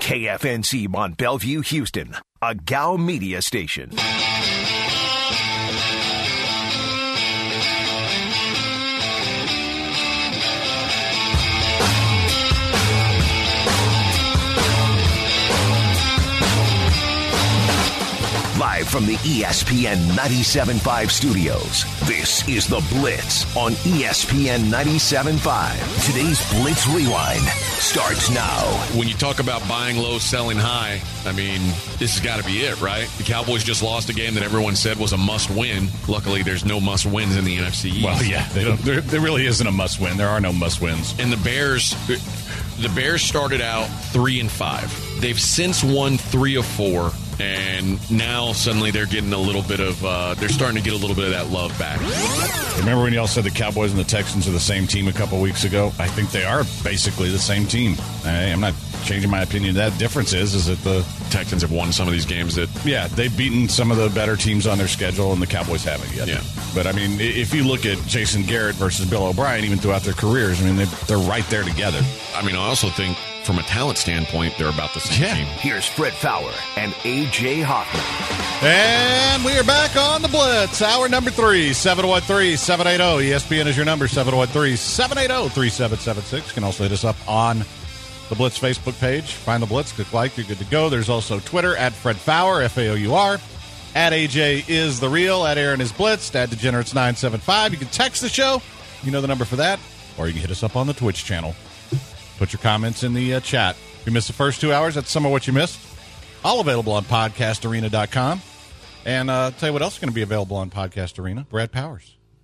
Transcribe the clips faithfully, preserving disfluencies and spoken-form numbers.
K F N C Mont Bellevue, Houston, a G A O media station. Live from the E S P N ninety-seven point five studios, this is The Blitz on E S P N ninety-seven point five. Today's Blitz Rewind starts now. When you talk about buying low, selling high, I mean, this has got to be it, right? The Cowboys just lost a game that everyone said was a must-win. Luckily, there's no must-wins in the N F C East. Well, yeah, they don't, there, there really isn't a must-win. There are no must-wins. And the Bears... The Bears started out three and five. They've since won three of four, and now suddenly they're getting a little bit of uh, they're starting to get a little bit of that love back. Remember when y'all said the Cowboys and the Texans are the same team a couple weeks ago? I think they are basically the same team. I, I'm not changing my opinion. That difference is is that the Texans have won some of these games that yeah they've beaten some of the better teams on their schedule, and the Cowboys haven't yet. Yeah. But I mean, if you look at Jason Garrett versus Bill O'Brien, even throughout their careers, I mean, they're, they're right there together. I mean, I also think from a talent standpoint, they're about the same yeah. team. Here's Fred Fowler and A J Hoffman. And we are back on the Blitz. Hour number three, seven one three, seven eight zero. E S P N is your number, seven one three, seven eight zero, three seven seven six. You can also hit us up on the Blitz Facebook page. Find the Blitz, click like, you're good to go. There's also Twitter, at Fred Fowler, F A O U R. At A J is the real. At Aaron is Blitz. At Degenerates nine seven five. You can text the show. You know the number for that. Or you can hit us up on the Twitch channel. Put your comments in the uh, chat. If you missed the first two hours, that's some of what you missed. All available on podcast arena dot com. And uh, I'll tell you what else is going to be available on Podcast Arena. Brad Powers.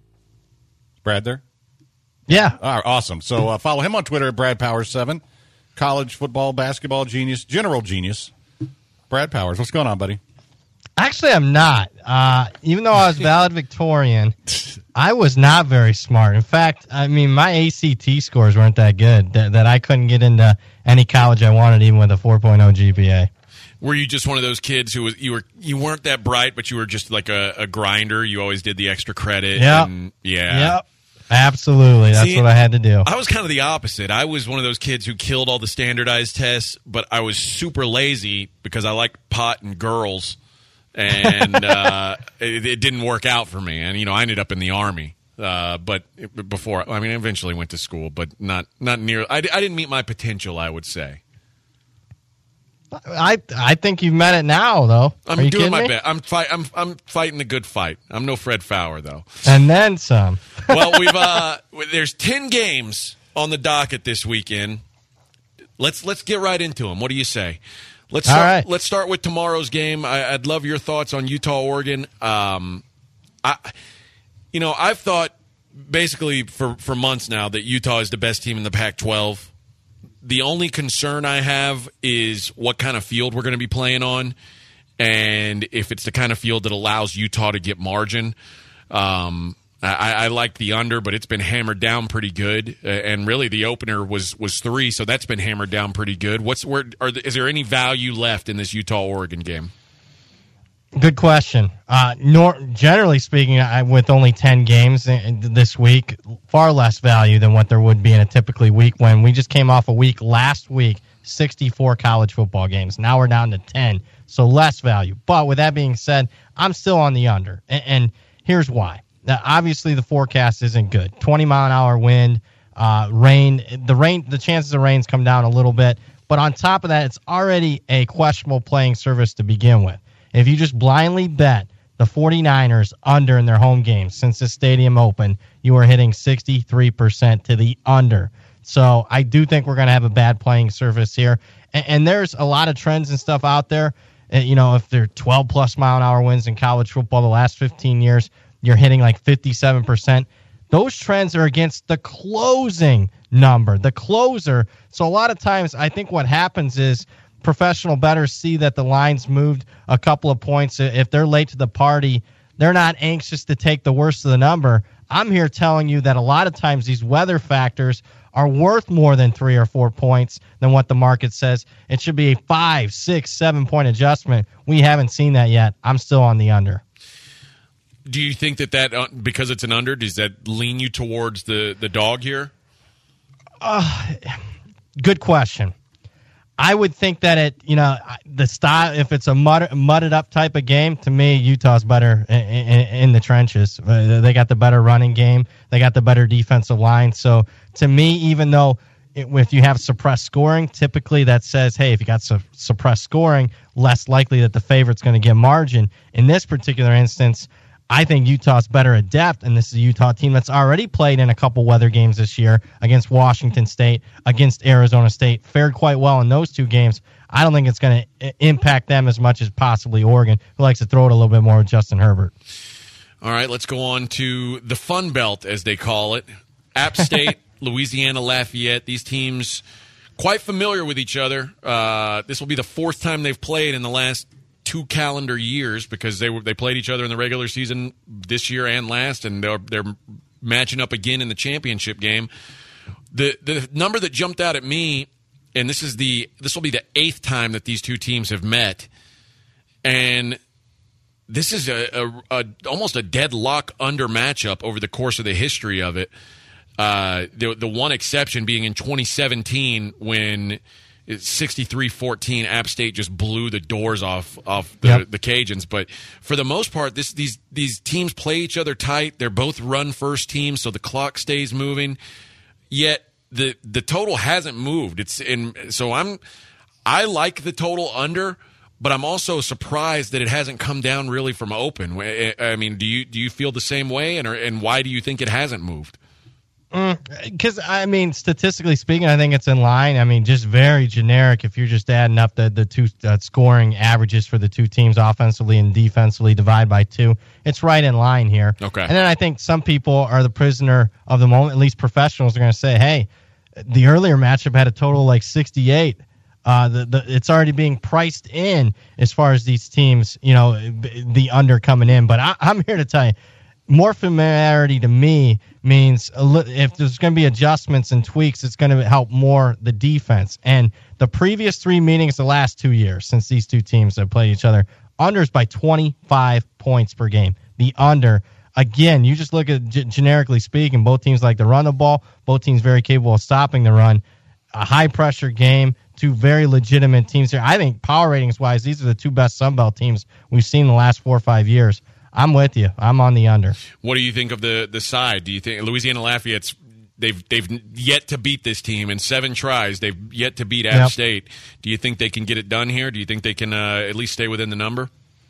Is Brad there? Yeah. All right, awesome. So uh, follow him on Twitter at Brad Powers seven. College football, basketball genius, general genius. Brad Powers. What's going on, buddy? Actually, I'm not. Uh, even though I was valedictorian, I was not very smart. In fact, I mean, my A C T scores weren't that good, that, that I couldn't get into any college I wanted, even with a four point oh G P A. Were you just one of those kids who was you were you weren't that bright, but you were just like a, a grinder? You always did the extra credit. Yep. And, yeah. Yep. Absolutely. That's See, what I had to do. I was kind of the opposite. I was one of those kids who killed all the standardized tests, but I was super lazy because I liked pot and girls. and uh, it, it didn't work out for me. And, you know, I ended up in the Army. Uh, but it, before, I mean, I eventually went to school, but not not near. I, I didn't meet my potential, I would say. I I think you've met it now, though. I'm Are you doing my me? best. I'm fight. I'm I'm fighting the good fight. I'm no Fred Fowler, though. And then some. Well, we've uh, there's ten games on the docket this weekend. Let's let's get right into them. What do you say? Let's start, All right. let's start with tomorrow's game. I, I'd love your thoughts on Utah, Oregon. Um, I, you know, I've thought basically for, for months now that Utah is the best team in the Pac twelve. The only concern I have is what kind of field we're going to be playing on, and if it's the kind of field that allows Utah to get margin. Um, I, I like the under, but it's been hammered down pretty good. Uh, and really, the opener was, was three, so that's been hammered down pretty good. What's where? Are the, is there any value left in this Utah-Oregon game? Good question. Uh, nor, generally speaking, I, with only ten games this week, far less value than what there would be in a typically week when we just came off a week last week, sixty-four college football games. Now we're down to ten, so less value. But with that being said, I'm still on the under, and, and here's why. Now, obviously, the forecast isn't good. twenty mile an hour wind, uh, rain. The rain, the chances of rains come down a little bit. But on top of that, it's already a questionable playing surface to begin with. If you just blindly bet the 49ers under in their home games since the stadium opened, you are hitting sixty-three percent to the under. So I do think we're going to have a bad playing surface here. And, and there's a lot of trends and stuff out there. Uh, you know, if they're twelve plus mile an hour winds in college football the last fifteen years, you're hitting like fifty-seven percent. Those trends are against the closing number, the closer. So a lot of times I think what happens is professional bettors see that the line's moved a couple of points. If they're late to the party, they're not anxious to take the worst of the number. I'm here telling you that a lot of times these weather factors are worth more than three or four points than what the market says. It should be a five, six, seven point adjustment. We haven't seen that yet. I'm still on the under. Do you think that that, uh, because it's an under, does that lean you towards the, the dog here? Uh, good question. I would think that it, you know, the style, if it's a mud, mudded up type of game, to me, Utah's better in, in, in the trenches. Uh, they got the better running game. They got the better defensive line. So to me, even though it, if you have suppressed scoring, typically that says, hey, if you got su- suppressed scoring, less likely that the favorite's going to get margin. In this particular instance, I think Utah's better at depth, and this is a Utah team that's already played in a couple weather games this year against Washington State, against Arizona State, fared quite well in those two games. I don't think it's going to impact them as much as possibly Oregon, who likes to throw it a little bit more with Justin Herbert. All right, let's go on to the Fun Belt, as they call it. App State, Louisiana Lafayette, these teams quite familiar with each other. Uh, this will be the fourth time they've played in the last two calendar years, because they were they played each other in the regular season this year and last, and they're they're matching up again in the championship game. The the number that jumped out at me, and this is the this will be the eighth time that these two teams have met, and this is a, a, a almost a deadlock under matchup over the course of the history of it. Uh, the the one exception being in twenty seventeen when sixty-three fourteen App State just blew the doors off off the, yep. the Cajuns. But for the most part, this these these teams play each other tight. They're both run first teams, so the clock stays moving. Yet the the total hasn't moved. It's in so I'm I like the total under, but I'm also surprised that it hasn't come down really from open. I mean, do you do you feel the same way, and or, and why do you think it hasn't moved? Because, mm, I mean, statistically speaking, I think it's in line. I mean, just very generic. If you're just adding up the, the two uh, scoring averages for the two teams offensively and defensively, divide by two, it's right in line here. Okay. And then I think some people are the prisoner of the moment. At least professionals are going to say, hey, the earlier matchup had a total of like sixty-eight. Uh, the, the it's already being priced in as far as these teams, you know, the under coming in. But I, I'm here to tell you, more familiarity to me means if there's going to be adjustments and tweaks, it's going to help more the defense. And the previous three meetings, the last two years since these two teams have played each other, unders by twenty-five points per game. The under, again, you just look at g- generically speaking, both teams like to run the ball. Both teams very capable of stopping the run. A high-pressure game, two very legitimate teams here. I think power ratings-wise, these are the two best Sun Belt teams we've seen in the last four or five years. I'm with you. I'm on the under. What do you think of the, the side? Do you think Louisiana Lafayette's they've they've yet to beat this team in seven tries? They've yet to beat App yep. State. Do you think they can get it done here? Do you think they can uh, at least stay within the number?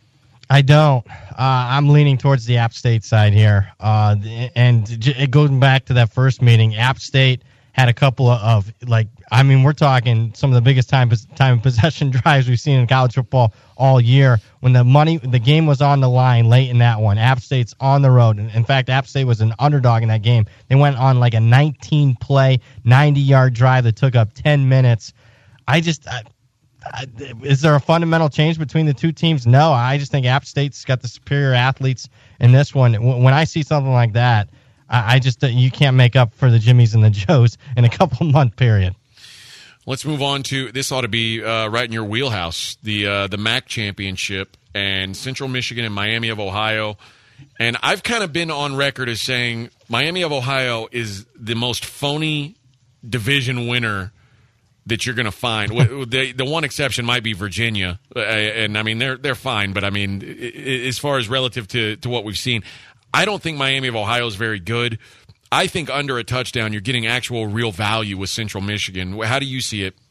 I don't. Uh, I'm leaning towards the App State side here. Uh, and it goes back to that first meeting. App State had a couple of, of like, I mean, we're talking some of the biggest time time possession drives we've seen in college football all year. When the money, the game was on the line late in that one. App State's on the road. In fact, App State was an underdog in that game. They went on like a nineteen play, ninety yard drive that took up ten minutes. I just, I, I, is there a fundamental change between the two teams? No, I just think App State's got the superior athletes in this one. When I see something like that, I just, you can't make up for the Jimmies and the Joes in a couple month period. Let's move on to, this ought to be uh, right in your wheelhouse, the uh, the M A C championship, and Central Michigan and Miami of Ohio. And I've kind of been on record as saying Miami of Ohio is the most phony division winner that you're going to find. the, the one exception might be Virginia, and I mean they're they're fine, but I mean as far as relative to, to what we've seen, I don't think Miami of Ohio is very good. I think under a touchdown, you're getting actual real value with Central Michigan. How do you see it?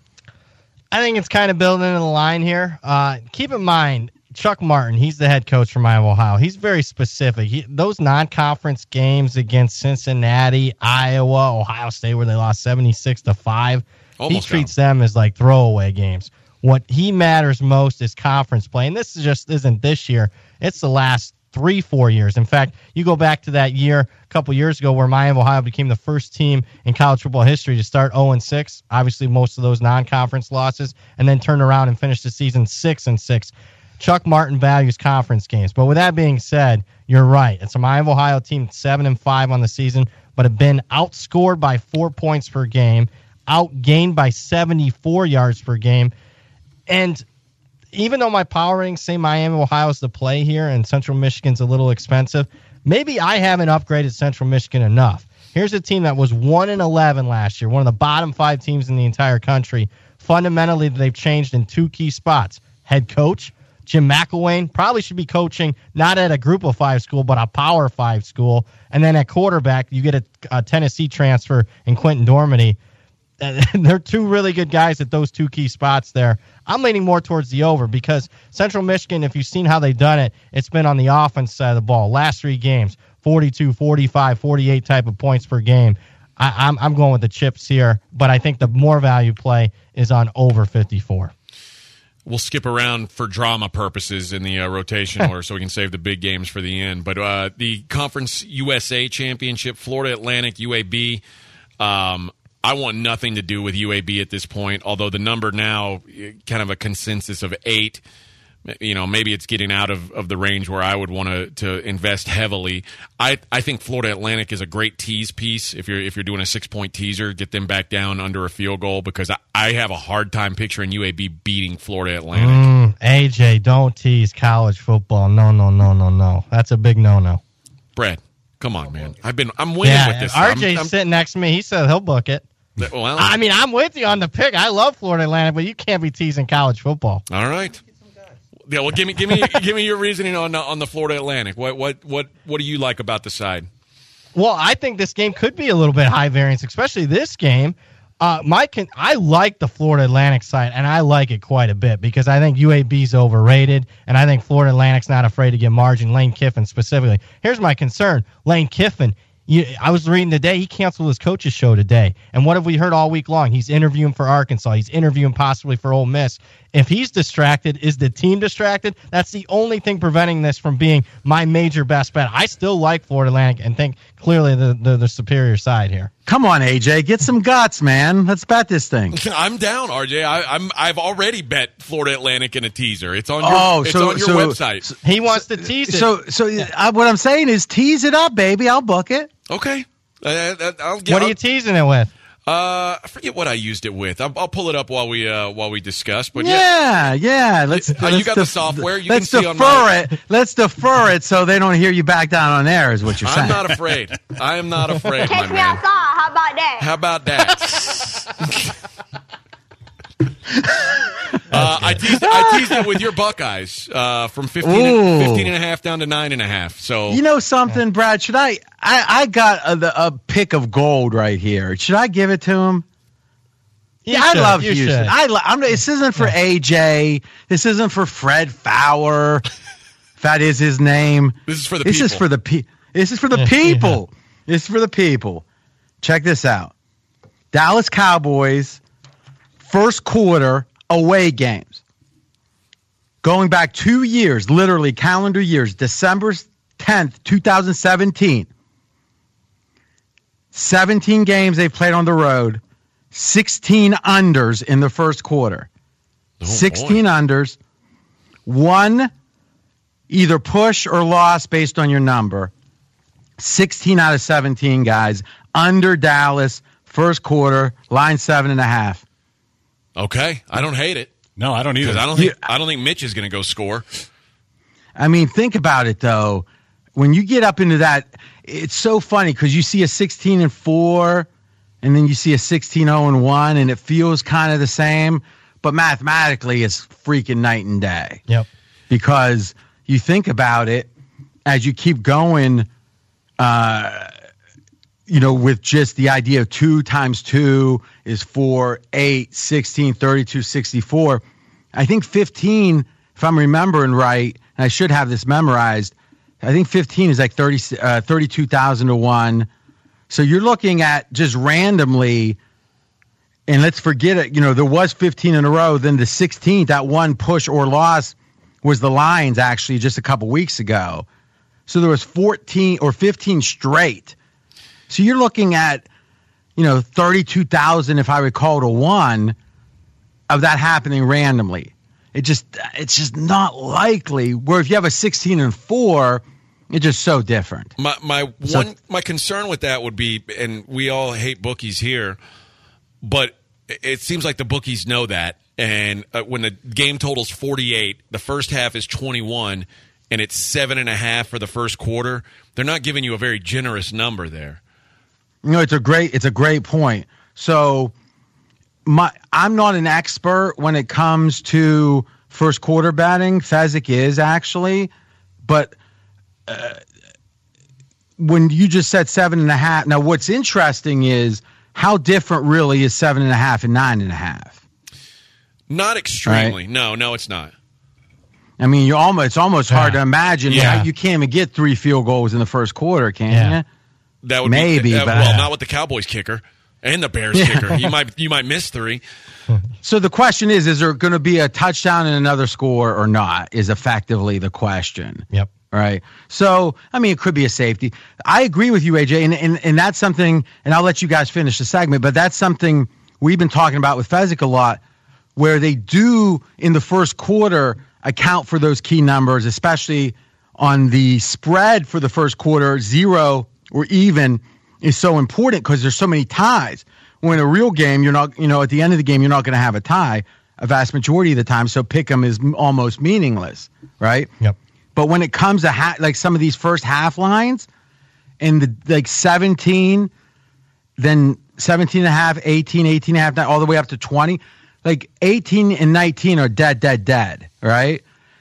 I think it's kind of building in the line here. Uh, keep in mind, Chuck Martin, he's the head coach for Miami of Ohio. He's very specific. He, those non-conference games against Cincinnati, Iowa, Ohio State, where they lost seventy-six to five, Almost he treats down. them as like throwaway games. What he matters most is conference play, and this is just isn't this year. It's the last three, four years. In fact, you go back to that year a couple years ago where Miami of Ohio became the first team in college football history to start oh and six. Obviously, most of those non-conference losses, and then turn around and finish the season six and six. Chuck Martin values conference games. But with that being said, you're right. It's a Miami of Ohio team seven and five on the season, but have been outscored by four points per game, outgained by seventy-four yards per game, and even though my power ratings say Miami, Ohio is the play here and Central Michigan's a little expensive, maybe I haven't upgraded Central Michigan enough. Here's a team that was one and eleven last year, one of the bottom five teams in the entire country, fundamentally they've changed in two key spots. Head coach, Jim McElwain, probably should be coaching not at a group of five school, but a power five school. And then at quarterback, you get a, a Tennessee transfer in Quentin Dormady. They're two really good guys at those two key spots there. I'm leaning more towards the over because Central Michigan, if you've seen how they've done it, it's been on the offense side of the ball. Last three games, forty-two, forty-five, forty-eight type of points per game. I, I'm, I'm going with the chips here, but I think the more value play is on over fifty-four. We'll skip around for drama purposes in the uh, rotation order so we can save the big games for the end. But uh, the Conference U S A Championship, Florida Atlantic, U A B, um, I want nothing to do with U A B at this point, although the number now, kind of a consensus of eight, you know, maybe it's getting out of, of the range where I would want to to invest heavily. I I think Florida Atlantic is a great tease piece. If you're if you're doing a six point teaser, get them back down under a field goal because I, I have a hard time picturing U A B beating Florida Atlantic. Mm, A J, don't tease college football. No, no, no, no, no. That's a big no no. Brad, come on, man. I've been I'm winning yeah, with this. R J's I'm, I'm, sitting next to me. He said he'll book it. Well, I mean, I'm with you on the pick. I love Florida Atlantic, but you can't be teasing college football. All right. Yeah, well, give me, give me, give me your reasoning on on the Florida Atlantic. What, what, what, what do you like about the side? Well, I think this game could be a little bit high variance, especially this game. Uh, my con- I like the Florida Atlantic side, and I like it quite a bit because I think U A B's overrated, and I think Florida Atlantic's not afraid to get margin. Lane Kiffin specifically. Here's my concern: Lane Kiffin. You, I was reading today, he canceled his coach's show today. And what have we heard all week long? He's interviewing for Arkansas. He's interviewing possibly for Ole Miss. If he's distracted, is the team distracted? That's the only thing preventing this from being my major best bet. I still like Florida Atlantic and think clearly the, the, the superior side here. Come on, A J. Get some guts, man. Let's bet this thing. I'm down, R J. I, I'm, I've already bet Florida Atlantic in a teaser. It's on your, oh, it's so, on your so, website. So, he wants to tease it. So, so yeah. I, what I'm saying is tease it up, baby. I'll book it. Okay. Uh, I'll, what are you teasing it with? Uh, I forget what I used it with. I'll, I'll pull it up while we uh, while we discuss. But yeah, yeah. yeah. Let's. Uh, let's you got def- the software. You let's can see defer on my- it. Let's defer it so they don't hear you back down on air. Is what you're saying? I'm not afraid. I am not afraid, my Catch me man. outside. How about that? How about that? uh, I, teased, I teased it with your Buckeyes uh, from fifteen, Ooh. fifteen and a half down to nine and a half. So you know something, Brad? Should I? I, I got a, the, a pick of gold right here. Should I give it to him? You Yeah, should. I love You Houston. should. I lo- I'm, this isn't for A J. This isn't for Fred Fowler. If that is his name. This is for the this people. is for the pe- This is for the Yeah, people. This is for the people. Check this out. Dallas Cowboys first quarter away games. Going back two years, literally calendar years, December tenth, twenty seventeen. seventeen games they've played on the road. sixteen unders in the first quarter. Oh, sixteen boy. unders. One either push or loss based on your number. sixteen out of seventeen guys. Under Dallas, first quarter, line seven and a half. Okay, I don't hate it No, I don't either. because I don't think I don't think Mitch is going to go score. I mean, think about it though. When you get up into that, it's so funny because you see a sixteen and four, and then you see a sixteen oh and one, and it feels kind of the same, but mathematically, it's freaking night and day. Yep. Because you think about it as you keep going. Uh, you know, with just the idea of two times two is four, eight, sixteen, thirty-two, sixty-four. I think fifteen, if I'm remembering right, and I should have this memorized, I think fifteen is like thirty, uh, thirty-two thousand to one. So you're looking at just randomly, and let's forget it, you know, there was fifteen in a row, then the sixteenth, that one push or loss was the Lions actually just a couple weeks ago. So there was fourteen or fifteen straight. So you're looking at, you know, thirty-two thousand, if I recall, to one of that happening randomly. It just, it's just not likely. Where if you have a sixteen and four, it's just so different. My my So- one my concern with that would be, and we all hate bookies here, but it seems like the bookies know that. And uh, when the game total's forty-eight, the first half is twenty-one, and it's seven and a half for the first quarter, they're not giving you a very generous number there. You know, it's a great, it's a great point. So my I'm not an expert when it comes to first quarter betting. Fezzik is actually, but uh, when you just said seven and a half, now what's interesting is how different really is seven and a half and nine and a half. Not extremely. Right? No, no, it's not. I mean, you almost it's almost yeah. hard to imagine. Yeah. You can't even get three field goals in the first quarter, can Yeah. you? That would Maybe, be, uh, but- well, not with the Cowboys kicker and the Bears Yeah. kicker. You might you might miss three. So the question is: is there going to be a touchdown and another score or not? Is effectively the question. Yep. Right. So, I mean, it could be a safety. I agree with you, A J, and, and, and that's something, and I'll let you guys finish the segment, but that's something we've been talking about with Fezzik a lot, where they do in the first quarter account for those key numbers, especially on the spread for the first quarter. Zero or even is so important because there's so many ties. When a real game, you're not, you know, at the end of the game, you're not going to have a tie a vast majority of the time. So pick 'em is m- almost meaningless, right? Yep. But when it comes to ha- like some of these first half lines and the like seventeen, then seventeen and a half, eighteen, eighteen and a half, all the way up to twenty, like eighteen and nineteen are dead, dead, dead, right?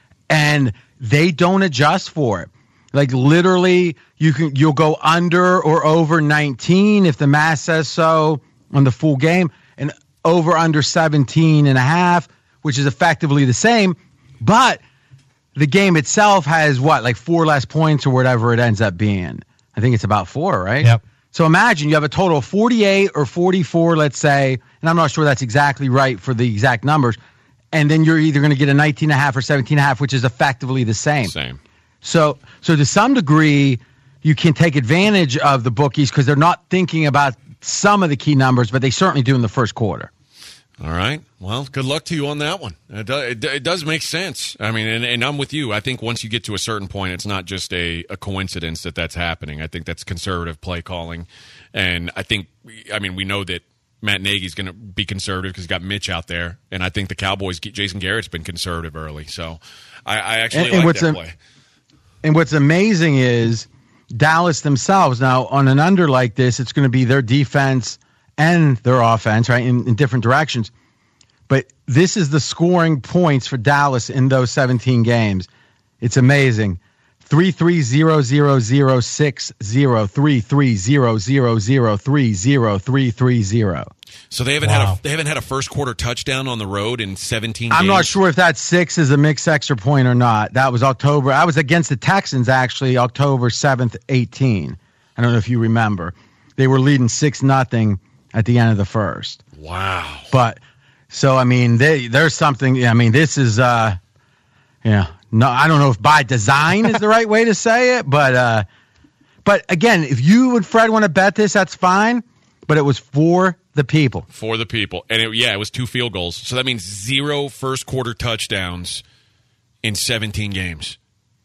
And they don't adjust for it. Like literally you can, you'll go under or over nineteen if the math says so on the full game, and over under seventeen and a half, which is effectively the same, but the game itself has what, like four less points or whatever it ends up being. I think it's about four, right? Yep. So imagine you have a total of forty-eight or forty-four, let's say, and I'm not sure that's exactly right for the exact numbers. And then you're either going to get a nineteen and a half or seventeen and a half, which is effectively the same. Same. So, so to some degree, you can take advantage of the bookies because they're not thinking about some of the key numbers, but they certainly do in the first quarter. All right. Well, good luck to you on that one. It, do, it, it does make sense. I mean, and, and I'm with you. I think once you get to a certain point, it's not just a, a coincidence that that's happening. I think that's conservative play calling. And I think, I mean, we know that Matt Nagy's going to be conservative because he's got Mitch out there. And I think the Cowboys, Jason Garrett's been conservative early. So I, I actually And- and like what's that a- play. And what's amazing is Dallas themselves, now on an under like this, it's going to be their defense and their offense, right, in, in different directions. But this is the scoring points for Dallas in those seventeen games. It's amazing. three three zero zero zero six zero, three three zero zero zero three zero three three zero. So they haven't Wow. had a they haven't had a first quarter touchdown on the road in seventeen games. I'm not sure if that six is a mixed extra point or not. That was October. I was against the Texans, actually, October seventh, eighteen. I don't know if you remember. They were leading six nothing at the end of the first. Wow. But so, I mean, they, there's something. I mean, this is, uh, yeah, no, I don't know if by design is the right way to say it, but, uh, but again, if you and Fred want to bet this, that's fine. But it was for the people. For the people. And it, yeah, it was two field goals. So that means zero first quarter touchdowns in seventeen games.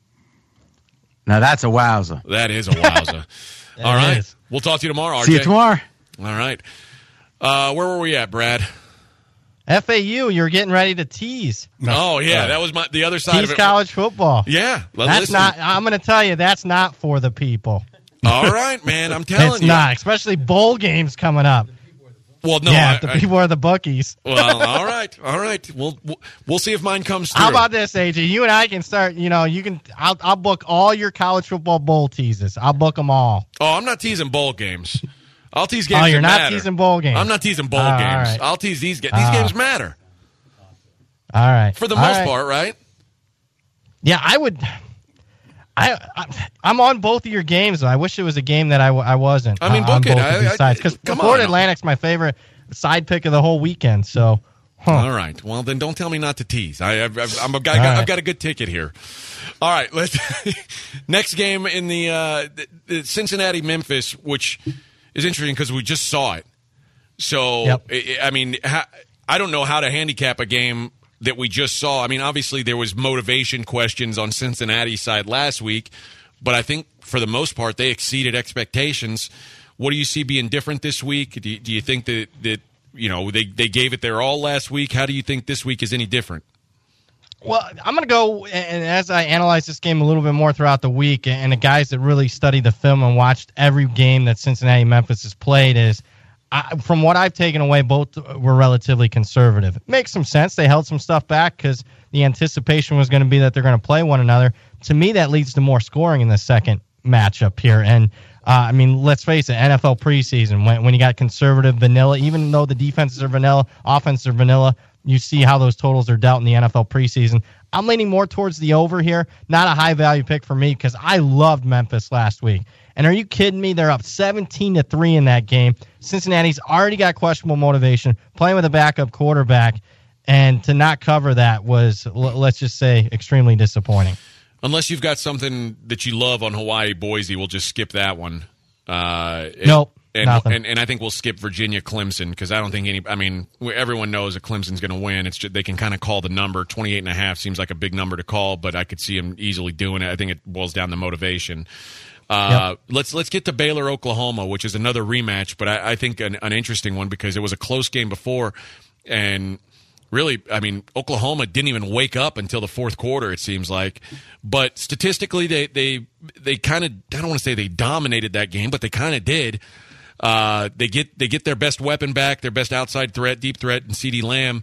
Now that's a wowza. That is a wowza. All right. is. We'll talk to you tomorrow, R J. See you tomorrow. All right. Uh, where were we at, Brad? F A U, you're getting ready to tease. Oh, yeah. That was my the other side Tease of it. college football. Yeah. Well, That's listen. not, I'm going to tell you, that's not for the people. All right, man. I'm telling It's you. not, especially bowl games coming up. Well, no. yeah, I, the I- people are the bookies. well, all right. All right. We'll, we'll we'll see if mine comes through. How about this, A J? You and I can start, you know, you can, I'll, I'll book all your college football bowl teases. I'll book them all. Oh, I'm not teasing bowl games. I'll tease games Oh, you're that not matter. teasing bowl games. I'm not teasing bowl Oh, all games. right. I'll tease these games. These Oh. games matter. All right. For the All most right. part, right? Yeah, I would. I, I I'm on both of your games. Though. I wish it was a game that I, w- I wasn't. I mean, uh, on book it. both I- of these I- sides because come Florida on. Atlantic's my favorite side pick of the whole weekend. So, huh. All right. Well, then don't tell me not to tease. I, I've, I've, I'm a guy. All I've right. got a good ticket here. All right. Let's next game in the, uh, the, the Cincinnati Memphis, which is interesting because we just saw it. So Yep. I, I mean, ha, I don't know how to handicap a game that we just saw. I mean, obviously there was motivation questions on Cincinnati's side last week, but I think for the most part they exceeded expectations. What do you see being different this week? Do you, do you think that that you know they they gave it their all last week? How do you think this week is any different? Well, I'm going to go, and as I analyze this game a little bit more throughout the week, and the guys that really studied the film and watched every game that Cincinnati Memphis has played, is I, from what I've taken away, both were relatively conservative. It makes some sense. They held some stuff back because the anticipation was going to be that they're going to play one another. To me, that leads to more scoring in the second matchup here. And, uh, I mean, let's face it, N F L preseason, when, when you got conservative vanilla, even though the defenses are vanilla, offenses are vanilla, you see how those totals are dealt in the N F L preseason. I'm leaning more towards the over here. Not a high-value pick for me because I loved Memphis last week. And are you kidding me? They're up seventeen to three in that game. Cincinnati's already got questionable motivation, playing with a backup quarterback, and to not cover that was, let's just say, extremely disappointing. Unless you've got something that you love on Hawaii Boise, we'll just skip that one. Uh, nope. And, nothing. And, and I think we'll skip Virginia Clemson because I don't think any. I mean, everyone knows that Clemson's going to win. It's just, they can kind of call the number. twenty-eight and a half seems like a big number to call, but I could see them easily doing it. I think it boils down to motivation. Uh, yep. Let's let's get to Baylor Oklahoma, which is another rematch, but I, I think an, an interesting one because it was a close game before, and really, I mean, Oklahoma didn't even wake up until the fourth quarter. It seems like, but statistically, they they they kind of I don't want to say they dominated that game, but they kind of did. Uh, they get they get their best weapon back, their best outside threat, deep threat, and CeeDee Lamb.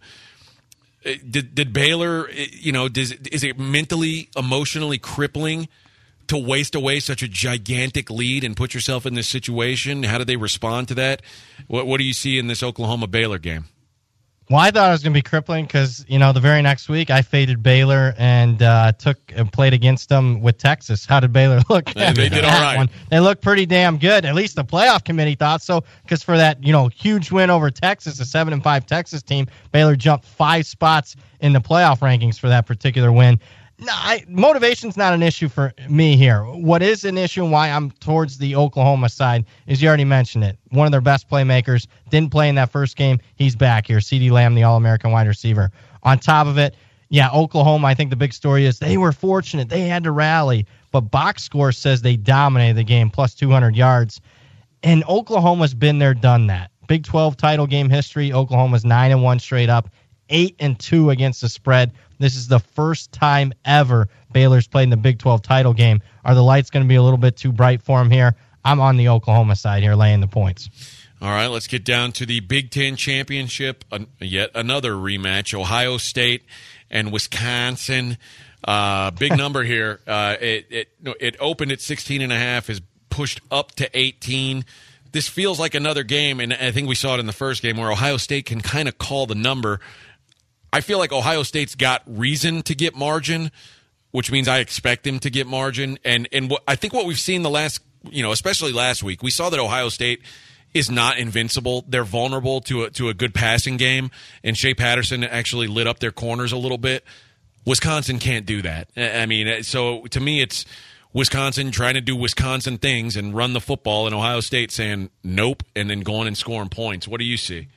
Did did Baylor? You know, does is it mentally, emotionally crippling to waste away such a gigantic lead and put yourself in this situation? How did they respond to that? What what do you see in this Oklahoma Baylor game? Well, I thought it was going to be crippling because, you know, the very next week I faded Baylor and uh, took and played against them with Texas. How did Baylor look? They, they did all right. One? They looked pretty damn good. At least the playoff committee thought so because for that, you know, huge win over Texas, a seven and five Texas team, Baylor jumped five spots in the playoff rankings for that particular win. No, I, motivation's not an issue for me here. What is an issue and why I'm towards the Oklahoma side is you already mentioned it. One of their best playmakers didn't play in that first game. He's back here. CeeDee Lamb, the All-American wide receiver. On top of it, yeah, Oklahoma, I think the big story is they were fortunate. They had to rally. But box score says they dominated the game, plus two hundred yards. And Oklahoma's been there, done that. Big twelve title game history, Oklahoma's nine and one straight up, eight and two against the spread. This is the first time ever Baylor's played in the Big twelve title game. Are the lights going to be a little bit too bright for them here? I'm on the Oklahoma side here, laying the points. All right, let's get down to the Big Ten Championship. Uh, yet another rematch, Ohio State and Wisconsin. Uh, big number here. Uh, it, it, it opened at sixteen and a half, has pushed up to eighteen. This feels like another game, and I think we saw it in the first game, where Ohio State can kind of call the number. I feel like Ohio State's got reason to get margin, which means I expect them to get margin. And and what, I think what we've seen the last, you know, especially last week, we saw that Ohio State is not invincible. They're vulnerable to a, to a good passing game, and Shea Patterson actually lit up their corners a little bit. Wisconsin can't do that. I mean, so to me, it's Wisconsin trying to do Wisconsin things and run the football, and Ohio State saying nope, and then going and scoring points. What do you see?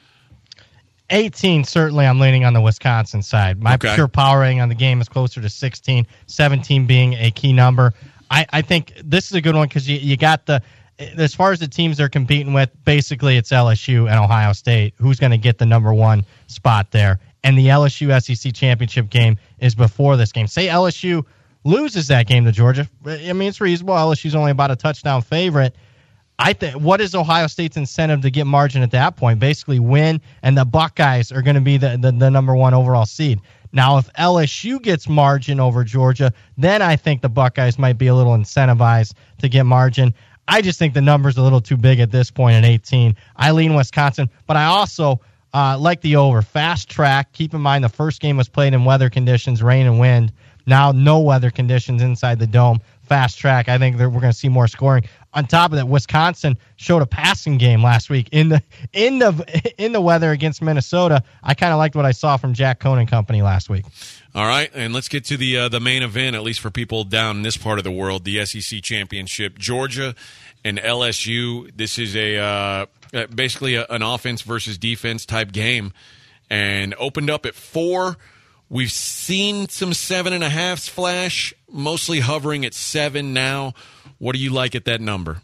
eighteen, certainly I'm leaning on the Wisconsin side. My okay. pure power rating on the game is closer to sixteen, seventeen being a key number. I, I think this is a good one because you, you got the, as far as the teams they're competing with, basically it's L S U and Ohio State. Who's going to get the number one spot there? And the L S U S E C championship game is before this game. Say L S U loses that game to Georgia. I mean, it's reasonable. L S U's only about a touchdown favorite. I think what is Ohio State's incentive to get margin at that point? Basically win, and the Buckeyes are going to be the, the, the number one overall seed. Now, if L S U gets margin over Georgia, then I think the Buckeyes might be a little incentivized to get margin. I just think the number's a little too big at this point at eighteen. I lean Wisconsin, but I also uh, like the over. Fast track. Keep in mind the first game was played in weather conditions, rain and wind. Now no weather conditions inside the dome. Fast track. I think that we're going to see more scoring. On top of that, Wisconsin showed a passing game last week in the in the in the weather against Minnesota. I kind of liked what I saw from Jack Cohn and company last week. All right, and let's get to the uh, the main event, at least for people down in this part of the world, the S E C championship, Georgia and L S U. This is a uh, basically a, an offense versus defense type game, and opened up at four. We've seen some seven and a halves flash, mostly hovering at seven now. What do you like at that number?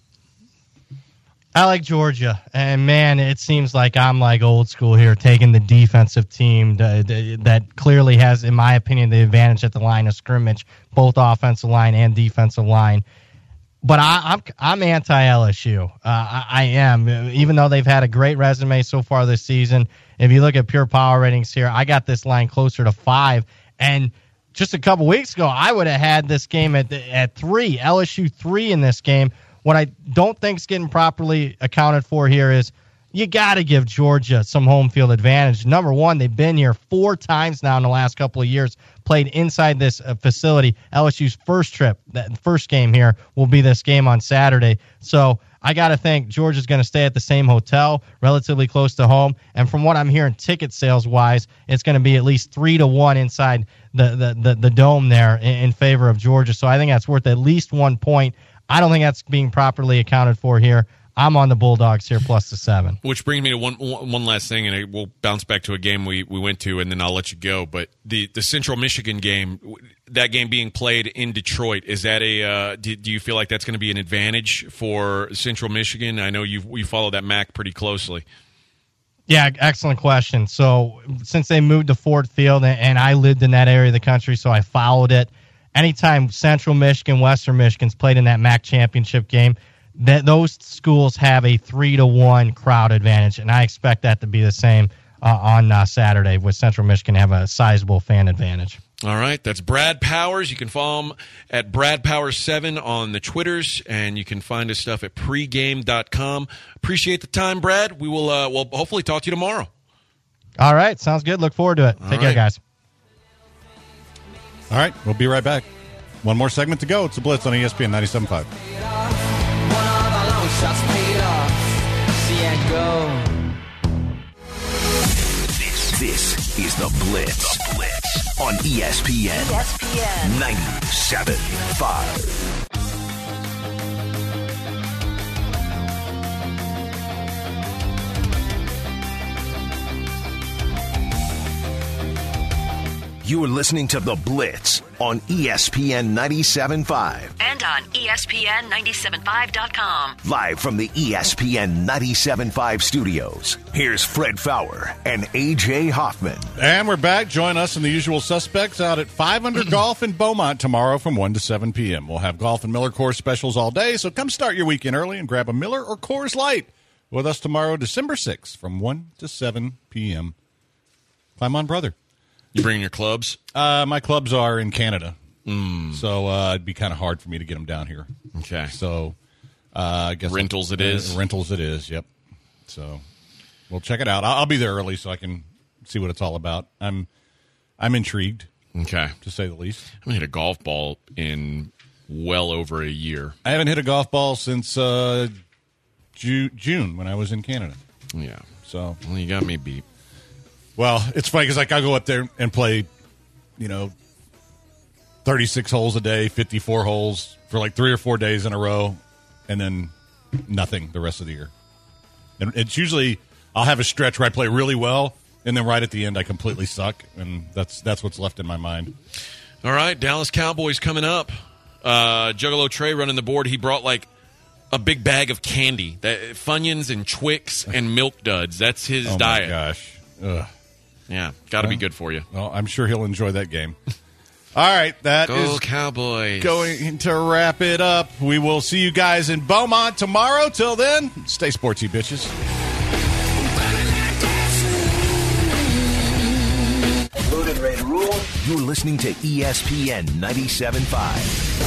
I like Georgia, and man, it seems like I'm like old school here, taking the defensive team that, that clearly has, in my opinion, the advantage at the line of scrimmage, both offensive line and defensive line. but I, I'm I'm anti-L S U. Uh, I, I am, even though they've had a great resume so far this season. If you look at pure power ratings here, I got this line closer to five. And just a couple weeks ago, I would have had this game at at three. L S U three in this game. What I don't think is getting properly accounted for here is you got to give Georgia some home field advantage. Number one, they've been here four times now in the last couple of years, played inside this uh, facility. L S U's first trip, that first game here, will be this game on Saturday. So I got to think Georgia's going to stay at the same hotel, relatively close to home. And from what I'm hearing ticket sales-wise, it's going to be at least three to one inside the, the, the, the dome there in, in favor of Georgia. So I think that's worth at least one point. I don't think that's being properly accounted for here. I'm on the Bulldogs here, plus the seven. Which brings me to one one last thing, and we'll bounce back to a game we, we went to, and then I'll let you go. But the, the Central Michigan game, that game being played in Detroit, is that a uh, do, do you feel like that's going to be an advantage for Central Michigan? I know you you follow that M A C pretty closely. Yeah, excellent question. So since they moved to Ford Field, and I lived in that area of the country, so I followed it. Anytime Central Michigan, Western Michigan's played in that M A C championship game, that those schools have a three to one crowd advantage, and I expect that to be the same uh, on uh, Saturday, with Central Michigan have a sizable fan advantage. All right, that's Brad Powers. You can follow him at Brad Powers seven on the Twitters, and you can find his stuff at pregame dot com. Appreciate the time, Brad. We will uh, we'll hopefully talk to you tomorrow. All right, sounds good. Look forward to it. All Take right. care, guys. All right, we'll be right back. One more segment to go. It's the Blitz on E S P N ninety-seven point five. Shots paid off. See it go. This, this is the Blitz. The Blitz on E S P N. E S P N ninety-seven point five. You are listening to The Blitz on E S P N ninety-seven point five. and on E S P N ninety-seven point five dot com. Live from the E S P N ninety-seven point five studios, here's Fred Fowler and A J Hoffman. And we're back. Join us and the usual suspects out at five hundred Golf in Beaumont tomorrow from one to seven p.m. We'll have Golf and Miller Coors specials all day, so come start your weekend early and grab a Miller or Coors Light with us tomorrow, December sixth, from one to seven p.m. Climb on, brother. You bringing your clubs? Uh, my clubs are in Canada, Mm. so uh, it'd be kind of hard for me to get them down here. Okay. So uh, I guess Rentals it is? Uh, rentals it is. Yep. So we'll check it out. I'll, I'll be there early so I can see what it's all about. I'm I'm intrigued, Okay. to say the least. I haven't hit a golf ball in well over a year. I haven't hit a golf ball since uh, Ju- June when I was in Canada. Yeah. So, Well, you got me beat. well, it's funny because like I go up there and play, you know, thirty-six holes a day, fifty-four holes for like three or four days in a row, and then nothing the rest of the year. And it's usually I'll have a stretch where I play really well, and then right at the end I completely suck, and that's that's what's left in my mind. All right, Dallas Cowboys coming up. Uh, Juggalo Trey running the board. He brought like a big bag of candy, that, Funyuns and Twix and Milk Duds. That's his Oh diet. my gosh. Ugh. Yeah, got to be Well, good for you. Well, I'm sure he'll enjoy that game. All right, that Go is Cowboys. going to wrap it up. We will see you guys in Beaumont tomorrow. Till then, stay sportsy, bitches. You're listening to E S P N ninety-seven point five.